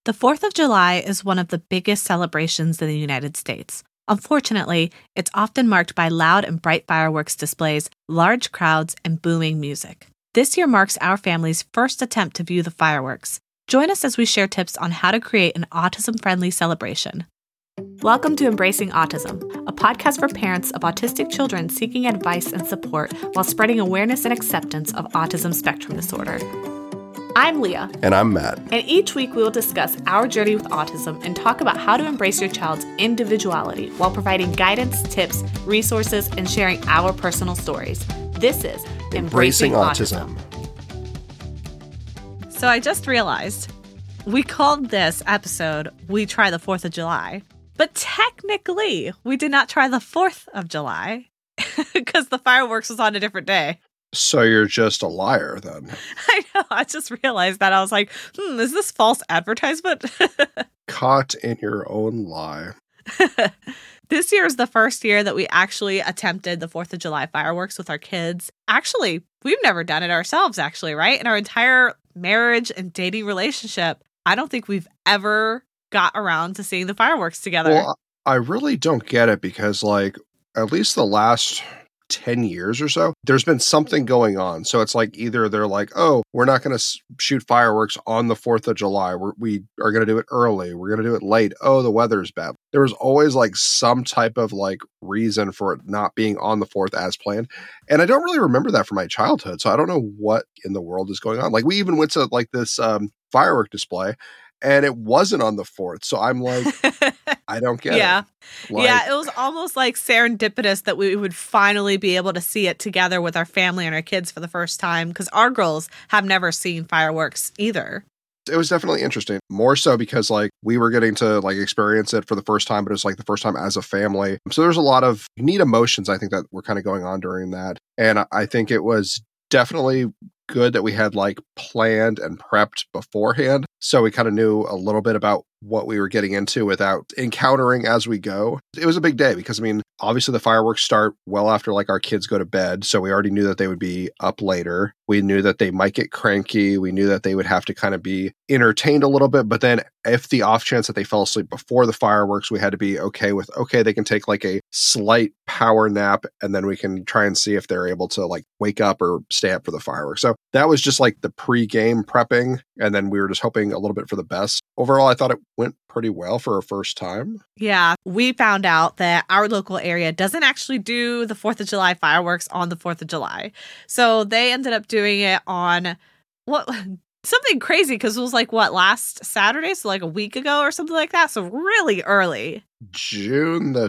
The 4th of July is one of the biggest celebrations in the United States. Unfortunately, it's often marked by loud and bright fireworks displays, large crowds, and booming music. This year marks our family's first attempt to view the fireworks. Join us as we share tips on how to create an autism-friendly celebration. Welcome to Embracing Autism, a podcast for parents of autistic children seeking advice and support while spreading awareness and acceptance of autism spectrum disorder. I'm Leah. And I'm Matt. And each week we will discuss our journey with autism and talk about how to embrace your child's individuality while providing guidance, tips, resources, and sharing our personal stories. This is Embracing Autism. So I just realized we called this episode, We Try the 4th of July. But technically, we did not try the 4th of July because the fireworks was on a different day. So you're just a liar, then. I know. I just realized that. I was like, is this false advertisement? Caught in your own lie. This year is the first year that we actually attempted the 4th of July fireworks with our kids. Actually, we've never done it ourselves, actually, right? In our entire marriage and dating relationship, I don't think we've ever got around to seeing the fireworks together. Well, I really don't get it because, at least the last 10 years or so, there's been something going on. So it's like either they're like, oh, we're not going to shoot fireworks on the 4th of July. We are going to do it early. We're going to do it late. Oh, the weather's bad. There was always some type of reason for it not being on the 4th as planned. And I don't really remember that from my childhood. So I don't know what in the world is going on. We even went to this firework display and it wasn't on the 4th. So I'm like, I don't get it. Yeah, it was almost serendipitous that we would finally be able to see it together with our family and our kids for the first time because our girls have never seen fireworks either. It was definitely interesting. More so because we were getting to experience it for the first time, but it was the first time as a family. So there's a lot of neat emotions, I think, that were kind of going on during that. And I think it was definitely good that we had planned and prepped beforehand. So we kind of knew a little bit about what we were getting into without encountering as we go. It was a big day because, obviously the fireworks start well after our kids go to bed. So we already knew that they would be up later. We knew that they might get cranky. We knew that they would have to kind of be entertained a little bit. But then if the off chance that they fell asleep before the fireworks, we had to be okay with, they can take a slight power nap and then we can try and see if they're able to wake up or stay up for the fireworks. So that was just the pre-game prepping. And then we were just hoping a little bit for the best. Overall, I thought it went pretty well for a first time. Yeah, we found out that our local area doesn't actually do the 4th of July fireworks on the 4th of July. So they ended up doing it on something crazy because it was last Saturday? So a week ago or something like that. So really early. June the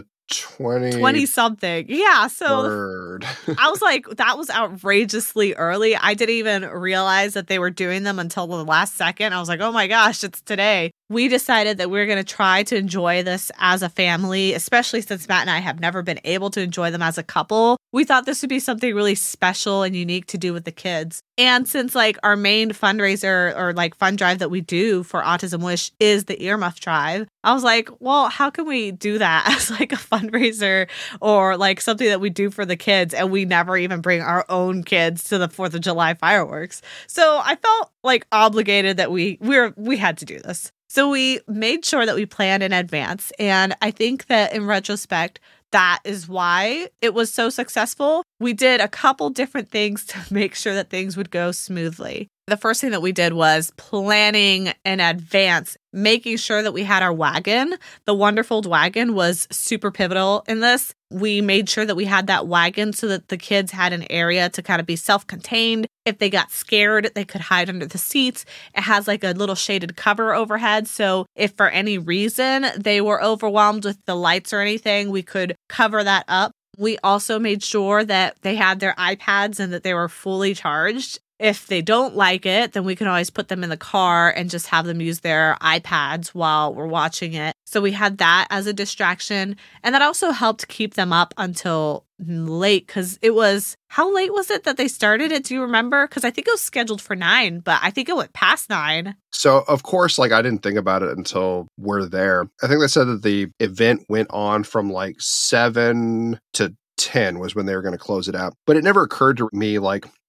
20 something. Yeah. So I was that was outrageously early. I didn't even realize that they were doing them until the last second. I was like, oh my gosh, it's today. We decided that we were going to try to enjoy this as a family, especially since Matt and I have never been able to enjoy them as a couple. We thought this would be something really special and unique to do with the kids. And since our main fundraiser or fund drive that we do for Autism Wish is the Earmuff Drive, I was like, well, how can we do that as a fundraiser or something that we do for the kids and we never even bring our own kids to the 4th of July fireworks? So I felt obligated that we had to do this. So we made sure that we planned in advance. And I think that in retrospect, that is why it was so successful. We did a couple different things to make sure that things would go smoothly. The first thing that we did was planning in advance, making sure that we had our wagon. The Wonderfold wagon was super pivotal in this. We made sure that we had that wagon so that the kids had an area to kind of be self-contained. If they got scared, they could hide under the seats. It has a little shaded cover overhead. So if for any reason they were overwhelmed with the lights or anything, we could cover that up. We also made sure that they had their iPads and that they were fully charged. If they don't like it, then we can always put them in the car and just have them use their iPads while we're watching it. So we had that as a distraction. And that also helped keep them up until late because how late was it that they started it? Do you remember? Because I think it was scheduled for 9, but I think it went past 9. So, of course, I didn't think about it until we're there. I think they said that the event went on from 7 to 10 was when they were going to close it out. But it never occurred to me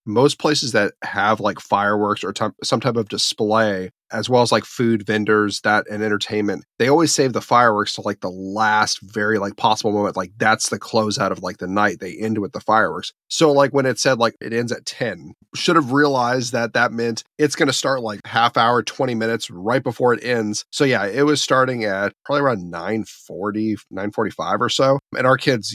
most places that have like fireworks or some type of display, as well as like food vendors and entertainment, they always save the fireworks to like the last very like possible moment. Like that's the closeout of like the night. They end with the fireworks. So like when it said like it ends at 10, should have realized that meant it's going to start like half hour, 20 minutes right before it ends. So yeah, it was starting at probably around 9:40, 9:45 or so. And our kids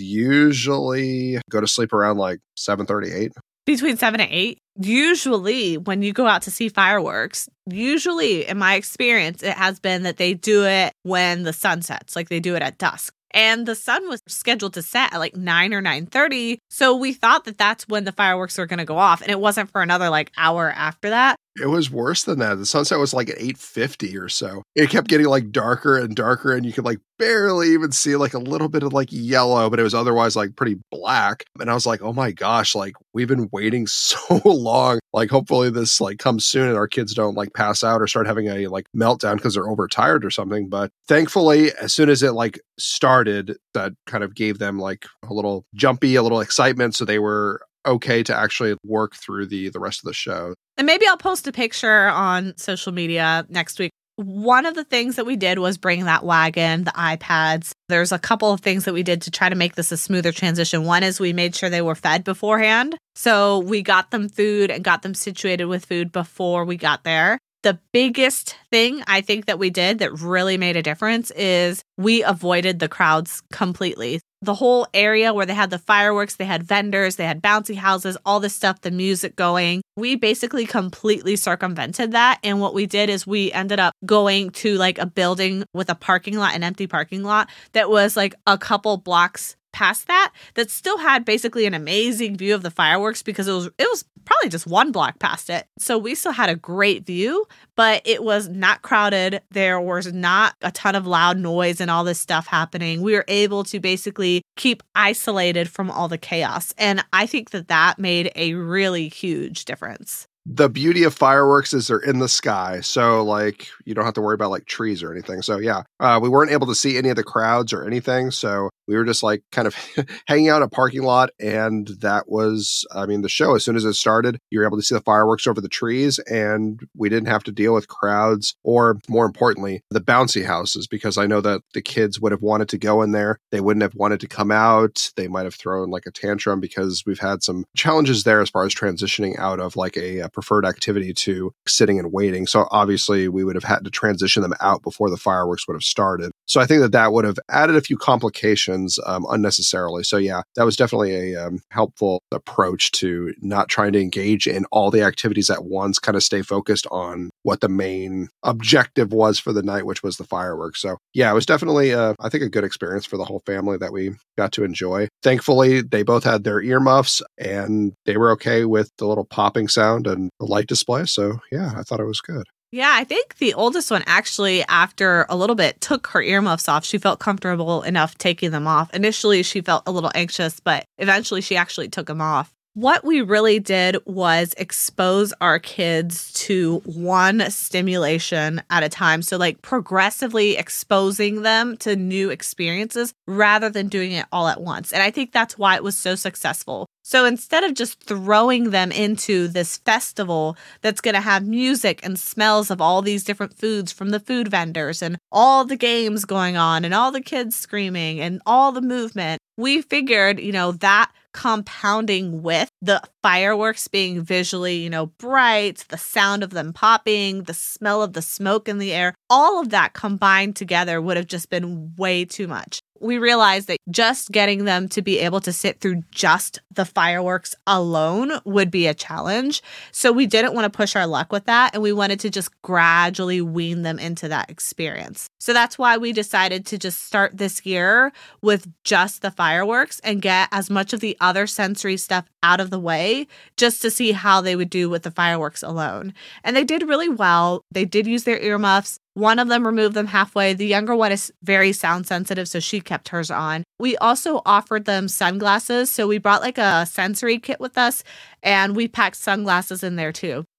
usually go to sleep around like 7:30, 8. Between 7 and 8. Usually when you go out to see fireworks, usually in my experience, it has been that they do it when the sun sets, like they do it at dusk. And the sun was scheduled to set at like 9 or 9:30. So we thought that that's when the fireworks were going to go off. And it wasn't for another like hour after that. It was worse than that. The sunset was like at 8:50 or so. It kept getting like darker and darker, and you could like barely even see like a little bit of like yellow, but it was otherwise like pretty black. And I was like, oh my gosh, like we've been waiting so long. Like hopefully this like comes soon and our kids don't like pass out or start having a like meltdown because they're overtired or something. But thankfully, as soon as it like started, that kind of gave them like a little jumpy, a little excitement. So they were okay to actually work through the rest of the show. And maybe I'll post a picture on social media next week. One of the things that we did was bring that wagon, the iPads. There's a couple of things that we did to try to make this a smoother transition. One is we made sure they were fed beforehand. So we got them food and got them situated with food before we got there. The biggest thing I think that we did that really made a difference is we avoided the crowds completely. The whole area where they had the fireworks, they had vendors, they had bouncy houses, all this stuff, the music going. We basically completely circumvented that. And what we did is we ended up going to like a building with a parking lot, an empty parking lot that was like a couple blocks past that still had basically an amazing view of the fireworks because it was probably just one block past it. So we still had a great view, but it was not crowded. There was not a ton of loud noise and all this stuff happening. We were able to basically keep isolated from all the chaos. And I think that made a really huge difference. The beauty of fireworks is they're in the sky. So like you don't have to worry about like trees or anything. So yeah, we weren't able to see any of the crowds or anything. So we were just like kind of hanging out in a parking lot. And that was, the show. As soon as it started, you were able to see the fireworks over the trees, and we didn't have to deal with crowds or, more importantly, the bouncy houses, because I know that the kids would have wanted to go in there. They wouldn't have wanted to come out. They might have thrown like a tantrum because we've had some challenges there as far as transitioning out of like a preferred activity to sitting and waiting. So obviously we would have had to transition them out before the fireworks would have started. So I think that would have added a few complications unnecessarily. So yeah, that was definitely a helpful approach to not trying to engage in all the activities at once, kind of stay focused on what the main objective was for the night, which was the fireworks. So yeah, it was definitely, I think, a good experience for the whole family that we got to enjoy. Thankfully, they both had their earmuffs and they were okay with the little popping sound and the light display. So yeah, I thought it was good. Yeah, I think the oldest one actually, after a little bit, took her earmuffs off. She felt comfortable enough taking them off. Initially, she felt a little anxious, but eventually she actually took them off. What we really did was expose our kids to one stimulation at a time. So like progressively exposing them to new experiences rather than doing it all at once. And I think that's why it was so successful. So instead of just throwing them into this festival that's going to have music and smells of all these different foods from the food vendors and all the games going on and all the kids screaming and all the movement, we figured, that compounding with the fireworks being visually, bright, the sound of them popping, the smell of the smoke in the air, all of that combined together would have just been way too much. We realized that just getting them to be able to sit through just the fireworks alone would be a challenge. So we didn't want to push our luck with that, and we wanted to just gradually wean them into that experience. So that's why we decided to just start this year with just the fireworks and get as much of the other sensory stuff out of the way just to see how they would do with the fireworks alone. And they did really well. They did use their earmuffs. One of them removed them halfway. The younger one is very sound sensitive, so she kept hers on. We also offered them sunglasses. So we brought like a sensory kit with us, and we packed sunglasses in there too.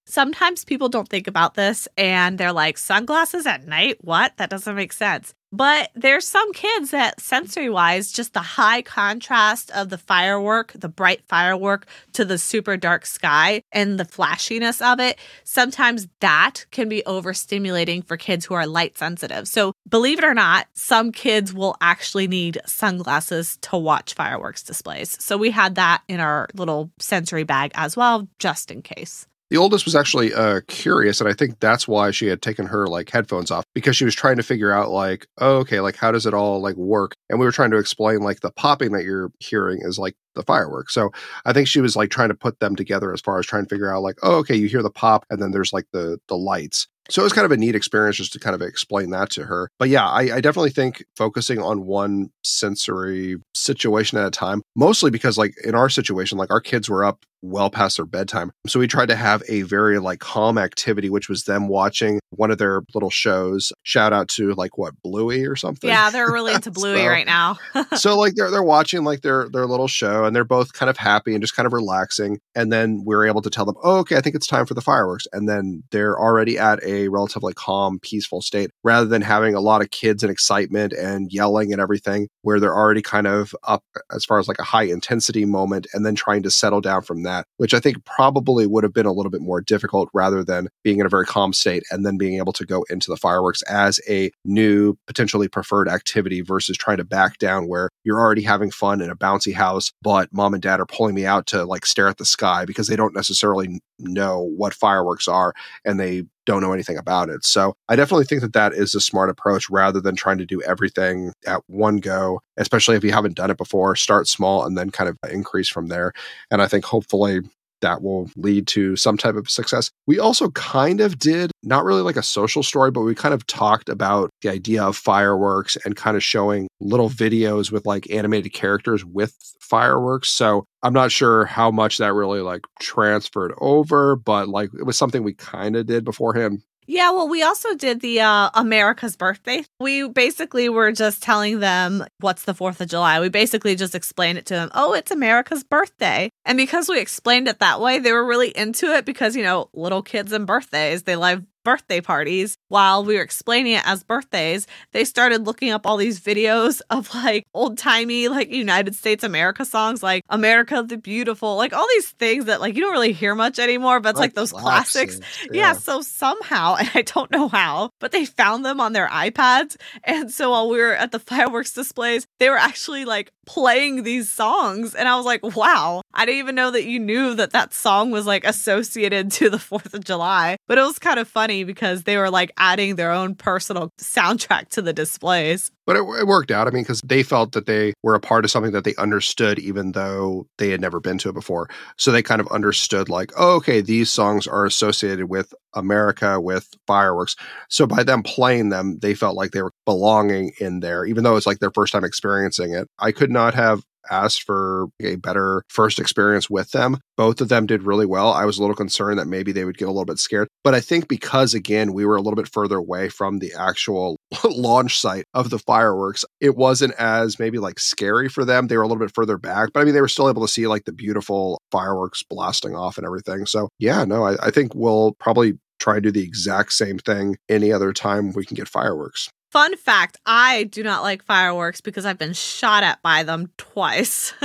Sometimes people don't think about this and they're like, sunglasses at night? What? That doesn't make sense. But there's some kids that sensory-wise, just the high contrast of the firework, the bright firework to the super dark sky and the flashiness of it, sometimes that can be overstimulating for kids who are light sensitive. So believe it or not, some kids will actually need sunglasses to watch fireworks displays. So we had that in our little sensory bag as well, just in case. The oldest was actually curious, and I think that's why she had taken her like headphones off, because she was trying to figure out like, oh, okay, like how does it all like work? And we were trying to explain like the popping that you're hearing is like the fireworks. So I think she was like trying to put them together as far as trying to figure out like, oh, okay, you hear the pop and then there's like the lights. So it was kind of a neat experience just to kind of explain that to her. But yeah, I definitely think focusing on one sensory situation at a time, mostly because like in our situation, like our kids were up well past their bedtime. So we tried to have a very like calm activity, which was them watching one of their little shows. Shout out to like what, Bluey or something? Yeah, they're really into Bluey right now. So like they're watching like their little show and they're both kind of happy and just kind of relaxing. And then we're able to tell them, oh, okay, I think it's time for the fireworks. And then they're already at a relatively calm, peaceful state rather than having a lot of kids and excitement and yelling and everything where they're already kind of up as far as like a high intensity moment and then trying to settle down from that, which I think probably would have been a little bit more difficult rather than being in a very calm state and then being able to go into the fireworks as a new, potentially preferred activity versus trying to back down where you're already having fun in a bouncy house, but mom and dad are pulling me out to like stare at the sky because they don't necessarily know what fireworks are and they don't know anything about it. So I definitely think that that is a smart approach rather than trying to do everything at one go, especially if you haven't done it before. Start small and then kind of increase from there. And I think hopefully that will lead to some type of success. We also kind of did, not really like a social story, but we kind of talked about the idea of fireworks and kind of showing little videos with like animated characters with fireworks. So I'm not sure how much that really like transferred over, but like it was something we kind of did beforehand. Yeah, well, we also did the America's birthday. We basically were just telling them what's the 4th of July. We basically just explained it to them. Oh, it's America's birthday. And because we explained it that way, they were really into it because, you know, little kids and birthdays, they love birthday parties. While we were explaining it as birthdays, they started looking up all these videos of like old timey like United States America songs like America the Beautiful, like all these things that like you don't really hear much anymore, but it's like those classics. Yeah. So somehow, and I don't know how, but they found them on their iPads. And so while we were at the fireworks displays, they were actually like playing these songs. And I was like, wow, I didn't even know that you knew that that song was like associated to the 4th of July. But it was kind of funny because they were like adding their own personal soundtrack to the displays. But it worked out. I mean, because they felt that they were a part of something that they understood, even though they had never been to it before. So they kind of understood like, oh, okay, these songs are associated with America, with fireworks. So by them playing them, they felt like they were belonging in there, even though it's like their first time experiencing it. I could not have asked for a better first experience with them. Both of them did really well. I was a little concerned that maybe they would get a little bit scared. But I think because, again, we were a little bit further away from the actual launch site of the fireworks, it wasn't as maybe like scary for them. They were a little bit further back. But I mean, they were still able to see like the beautiful fireworks blasting off and everything. So yeah, no, I think we'll probably try and do the exact same thing any other time we can get fireworks. Fun fact, I do not like fireworks because I've been shot at by them twice.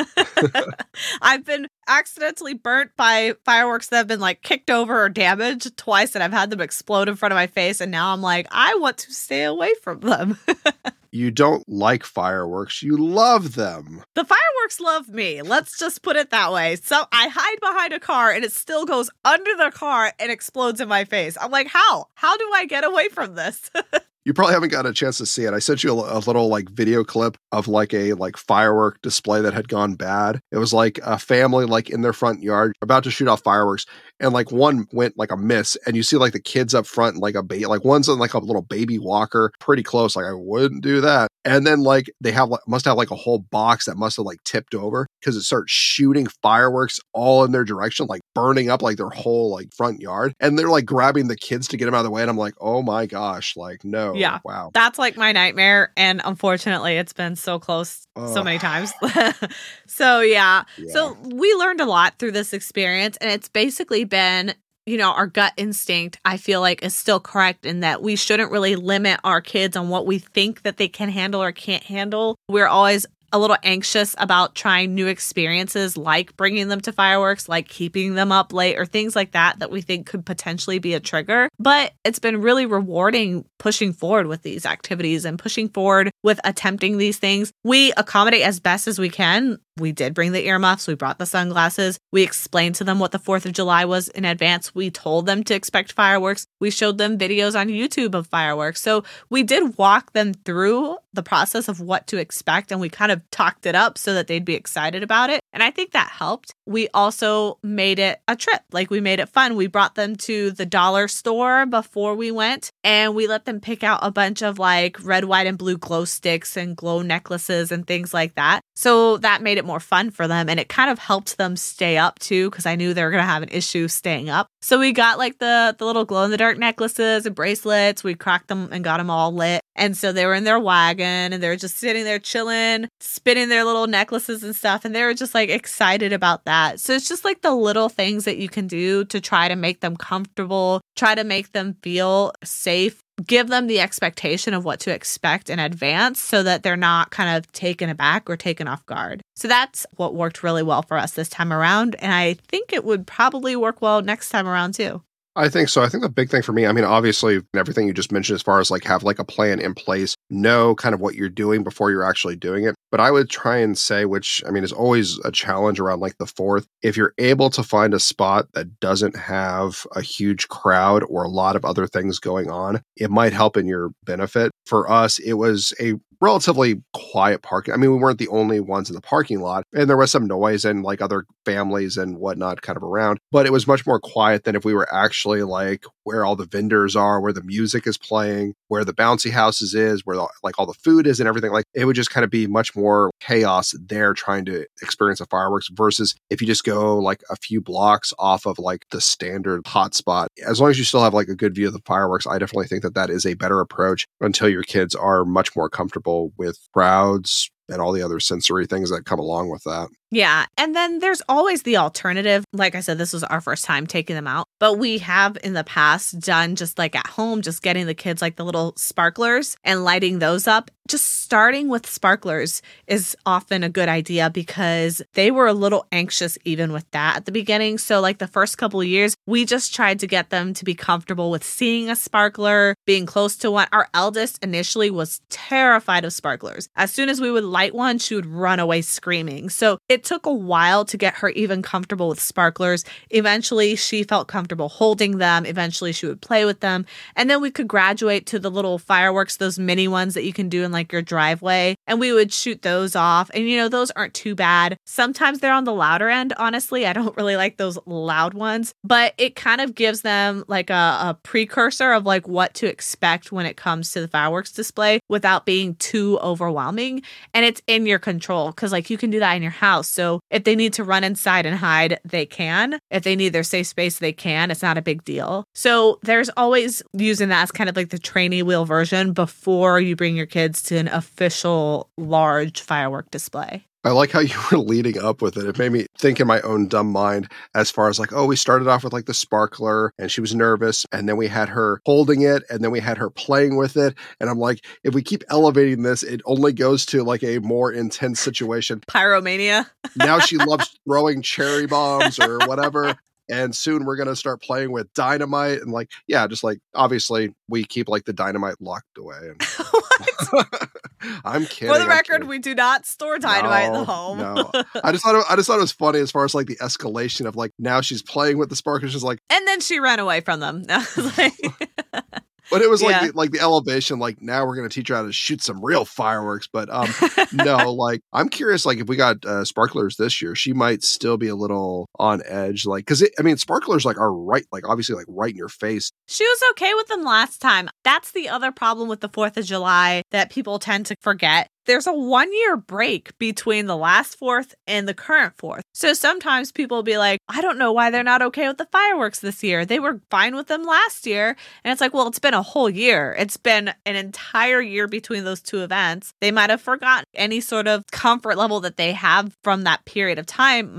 I've been accidentally burnt by fireworks that have been like kicked over or damaged twice, and I've had them explode in front of my face. And now I'm like, I want to stay away from them. You don't like fireworks. You love them. The fireworks love me. Let's just put it that way. So I hide behind a car and it still goes under the car and explodes in my face. I'm like, how? How do I get away from this? You probably haven't gotten a chance to see it. I sent you a little like video clip of like a like firework display that had gone bad. It was like a family like in their front yard about to shoot off fireworks, and like one went like a miss, and you see like the kids up front like like one's in like a little baby walker pretty close. Like I wouldn't do that. And then like they must have like a whole box that must have like tipped over because it starts shooting fireworks all in their direction, like burning up like their whole like front yard. And they're like grabbing the kids to get them out of the way. And I'm like, oh my gosh, like no. Yeah. Wow. That's like my nightmare. And unfortunately, it's been so close so many times. So yeah. So we learned a lot through this experience. And it's basically been, our gut instinct, I feel like, is still correct in that we shouldn't really limit our kids on what we think that they can handle or can't handle. We're always a little anxious about trying new experiences, like bringing them to fireworks, like keeping them up late, or things like that we think could potentially be a trigger. But it's been really rewarding pushing forward with these activities and pushing forward with attempting these things. We accommodate as best as we can. We did bring the earmuffs. We brought the sunglasses. We explained to them what the 4th of July was in advance. We told them to expect fireworks. We showed them videos on YouTube of fireworks. So we did walk them through the process of what to expect, and we kind of talked it up so that they'd be excited about it. And I think that helped. We also made it a trip. Like, we made it fun. We brought them to the dollar store before we went, and we let them pick out a bunch of like red, white, and blue glow sticks and glow necklaces and things like that. So that made it more fun for them, and it kind of helped them stay up too, because I knew they were going to have an issue staying up. So we got like the little glow-in-the-dark necklaces and bracelets. We cracked them and got them all lit. And so they were in their wagon, and they were just sitting there chilling, spinning their little necklaces and stuff. And they were just like excited about that. So it's just like the little things that you can do to try to make them comfortable, try to make them feel safe, give them the expectation of what to expect in advance so that they're not kind of taken aback or taken off guard. So that's what worked really well for us this time around. And I think it would probably work well next time around too. I think so. I think the big thing for me, I mean, obviously everything you just mentioned as far as like have like a plan in place, know kind of what you're doing before you're actually doing it. But I would try and say, which I mean is always a challenge around like the 4th, if you're able to find a spot that doesn't have a huge crowd or a lot of other things going on, it might help in your benefit. For us, it was a relatively quiet parking. I mean, we weren't the only ones in the parking lot, and there was some noise and like other families and whatnot kind of around, but it was much more quiet than if we were actually like where all the vendors are, where the music is playing, where the bouncy houses is, where like all the food is and everything. Like, it would just kind of be much more chaos there trying to experience the fireworks versus if you just go like a few blocks off of like the standard hotspot. As long as you still have like a good view of the fireworks, I definitely think that that is a better approach until your kids are much more comfortable with crowds and all the other sensory things that come along with that. Yeah. And then there's always the alternative. Like I said, this was our first time taking them out, but we have in the past done just like at home, just getting the kids like the little sparklers and lighting those up. Just starting with sparklers is often a good idea because they were a little anxious even with that at the beginning. So like the first couple of years, we just tried to get them to be comfortable with seeing a sparkler, being close to one. Our eldest initially was terrified of sparklers. As soon as we would light one, she would run away screaming. So it took a while to get her even comfortable with sparklers. Eventually, she felt comfortable holding them. Eventually, she would play with them. And then we could graduate to the little fireworks, those mini ones that you can do in like your driveway. And we would shoot those off. And, those aren't too bad. Sometimes they're on the louder end, honestly. I don't really like those loud ones. But it kind of gives them like a precursor of like what to expect when it comes to the fireworks display without being too overwhelming. And it's in your control because like you can do that in your house. So if they need to run inside and hide, they can. If they need their safe space, they can. It's not a big deal. So there's always using that as kind of like the trainee wheel version before you bring your kids to an official large firework display. I like how you were leading up with it. It made me think in my own dumb mind as far as like, oh, we started off with like the sparkler and she was nervous. And then we had her holding it and then we had her playing with it. And I'm like, if we keep elevating this, it only goes to like a more intense situation. Pyromania. Now she loves throwing cherry bombs or whatever. And soon we're going to start playing with dynamite and like, yeah, just like, obviously we keep like the dynamite locked away. And I'm kidding. For the record, we do not store dynamite in the home. No, I just thought it was funny as far as like the escalation of like, now she's playing with the sparklers. She's like, and then she ran away from them. But it was like the elevation, like now we're going to teach her how to shoot some real fireworks. But no, like I'm curious, like if we got sparklers this year, she might still be a little on edge. Like, because sparklers like are right, like obviously like right in your face. She was okay with them last time. That's the other problem with the 4th of July that people tend to forget. There's a 1-year break between the last 4th and the current 4th. So sometimes people will be like, I don't know why they're not okay with the fireworks this year. They were fine with them last year. And it's like, well, it's been a whole year. It's been an entire year between those two events. They might have forgotten any sort of comfort level that they have from that period of time might have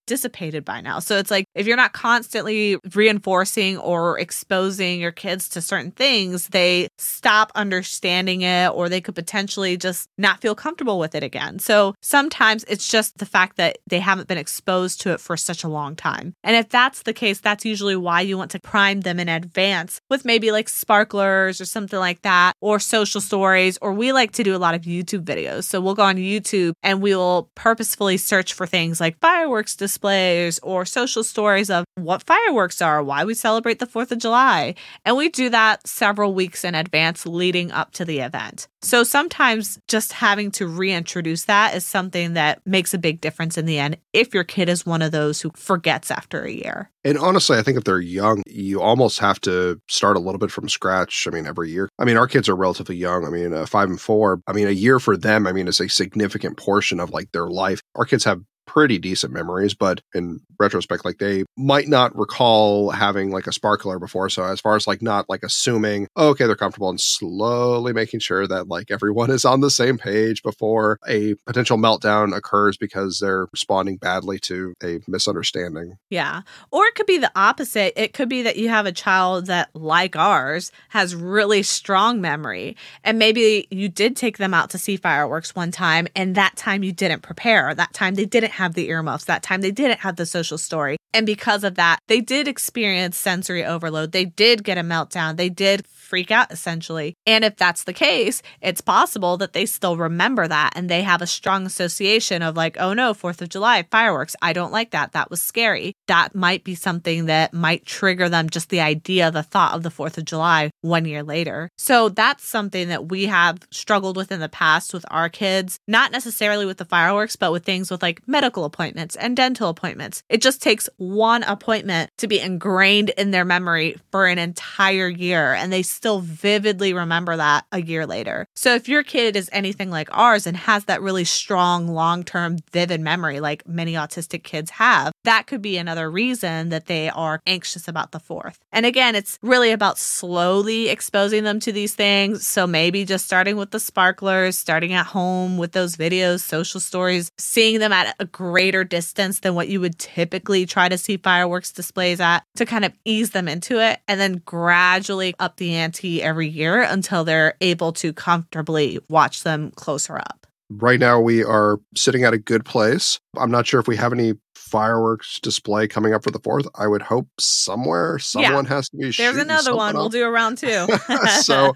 dissipated by now. So it's like, if you're not constantly reinforcing or exposing your kids to certain things, they stop understanding it, or they could potentially just not feel comfortable with it again. So sometimes it's just the fact that they haven't been exposed to it for such a long time. And if that's the case, that's usually why you want to prime them in advance with maybe like sparklers or something like that, or social stories, or we like to do a lot of YouTube videos. So we'll go on YouTube and we will purposefully search for things like fireworks displays or social stories of what fireworks are, why we celebrate the 4th of July. And we do that several weeks in advance leading up to the event. So sometimes just having to reintroduce that is something that makes a big difference in the end if your kid is one of those who forgets after a year. And honestly, I think if they're young, you almost have to start a little bit from scratch. I mean, every year. I mean, our kids are relatively young. I mean, 5 and 4. I mean, a year for them, I mean, is a significant portion of like their life. Our kids have pretty decent memories, but in retrospect, like they might not recall having like a sparkler before. So as far as like not like assuming, oh, okay, they're comfortable, and slowly making sure that like everyone is on the same page before a potential meltdown occurs because they're responding badly to a misunderstanding. Yeah. Or it could be the opposite. It could be that you have a child that, like ours, has really strong memory. And maybe you did take them out to see fireworks one time, and that time you didn't prepare. That time they didn't have the earmuffs. That time they didn't have the social story. And because of that, they did experience sensory overload. They did get a meltdown. They did freak out, essentially. And if that's the case, it's possible that they still remember that and they have a strong association of like, oh no, 4th of July, fireworks. I don't like that. That was scary. That might be something that might trigger them, just the idea, the thought of the 4th of July 1 year later. So that's something that we have struggled with in the past with our kids, not necessarily with the fireworks, but with things with like medical appointments and dental appointments. It just takes one appointment to be ingrained in their memory for an entire year, and they still vividly remember that a year later. So if your kid is anything like ours and has that really strong, long-term, vivid memory like many autistic kids have, that could be another reason that they are anxious about the 4th. And again, it's really about slowly exposing them to these things. So maybe just starting with the sparklers, starting at home with those videos, social stories, seeing them at a greater distance than what you would typically try to see fireworks displays at, to kind of ease them into it, and then gradually up the ante every year until they're able to comfortably watch them closer up. Right now, we are sitting at a good place. I'm not sure if we have any fireworks display coming up for the 4th. I would hope somewhere someone has to be shooting. There's another one. We'll do a round 2. So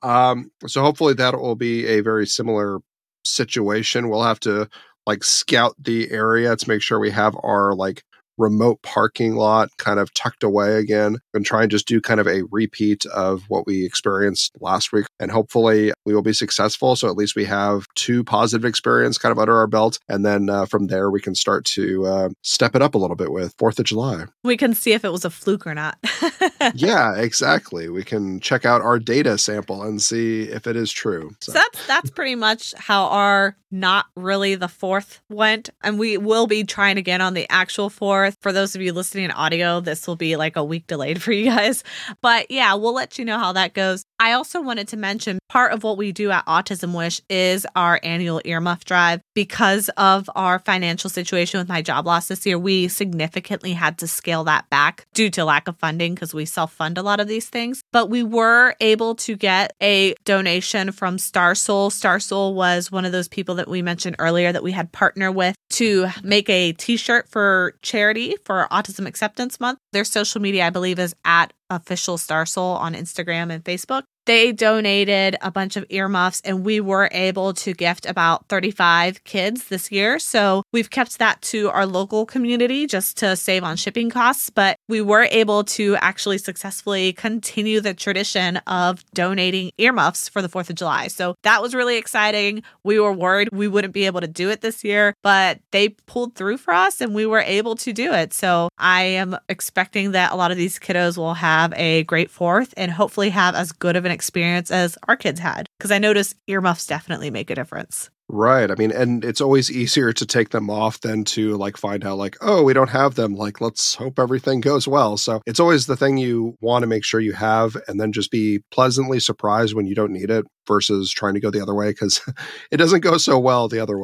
hopefully that will be a very similar situation. We'll have to like scout the area to make sure we have our like remote parking lot kind of tucked away again, and try and just do kind of a repeat of what we experienced last week. And hopefully we will be successful. So at least we have 2 positive experiences kind of under our belt. And then from there, we can start to step it up a little bit with 4th of July. We can see if it was a fluke or not. Yeah, exactly. We can check out our data sample and see if it is true. So that's pretty much how our not really the 4th went. And we will be trying again on the actual 4th. For those of you listening in audio, this will be like a week delayed for you guys. But yeah, we'll let you know how that goes. I also wanted to mention part of what we do at Autism Wish is our annual earmuff drive. Because of our financial situation with my job loss this year, we significantly had to scale that back due to lack of funding because we self-fund a lot of these things. But we were able to get a donation from Starsoul. Starsoul was one of those people that we mentioned earlier that we had partnered with to make a t-shirt for charity for Autism Acceptance Month. Their social media, I believe, is at official Starsoul on Instagram and Facebook. They donated a bunch of earmuffs, and we were able to gift about 35 kids this year. So we've kept that to our local community just to save on shipping costs. But we were able to actually successfully continue the tradition of donating earmuffs for the 4th of July. So that was really exciting. We were worried we wouldn't be able to do it this year, but they pulled through for us and we were able to do it. So I am expecting that a lot of these kiddos will have a great 4th and hopefully have as good of an experience as our kids had, because I noticed earmuffs definitely make a difference. Right. I mean, and it's always easier to take them off than to like find out like, oh, we don't have them. Like, let's hope everything goes well. So it's always the thing you want to make sure you have, and then just be pleasantly surprised when you don't need it versus trying to go the other way, because it doesn't go so well the other way.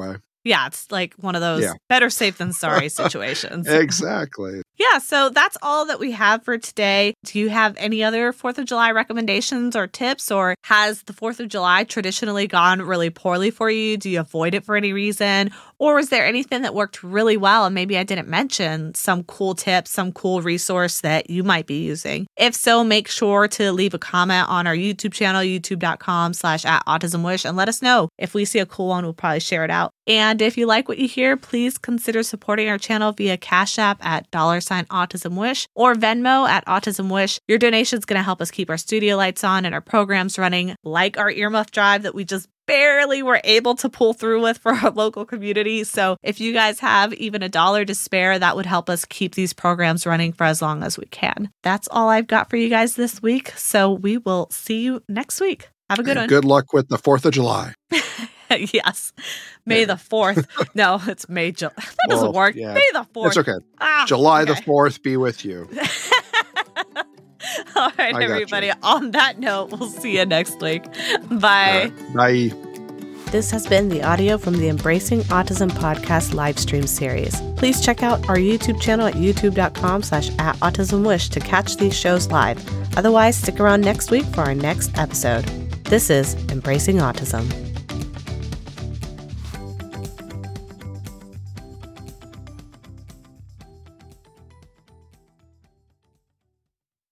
Yeah, it's like one of those better safe than sorry situations. Exactly. Yeah, so that's all that we have for today. Do you have any other 4th of July recommendations or tips, or has the 4th of July traditionally gone really poorly for you? Do you avoid it for any reason? Or is there anything that worked really well and maybe I didn't mention some cool tips, some cool resource that you might be using? If so, make sure to leave a comment on our YouTube channel, youtube.com/@autismwish, and let us know. If we see a cool one, we'll probably share it out. And if you like what you hear, please consider supporting our channel via Cash App at $AutismWish or Venmo at AutismWish. Your donation is going to help us keep our studio lights on and our programs running, like our earmuff drive that we just barely were able to pull through with for our local community. So if you guys have even $1 to spare, that would help us keep these programs running for as long as we can. That's all I've got for you guys this week. So we will see you next week. Have a good one. Good luck with the 4th of July. Yes. May the 4th. No, it's May. That doesn't work. Yeah. May the 4th. It's okay. July the 4th be with you. All right, everybody. On that note, we'll see you next week. Bye. Bye. This has been the audio from the Embracing Autism podcast live stream series. Please check out our YouTube channel at youtube.com/@autismwish to catch these shows live. Otherwise, stick around next week for our next episode. This is Embracing Autism.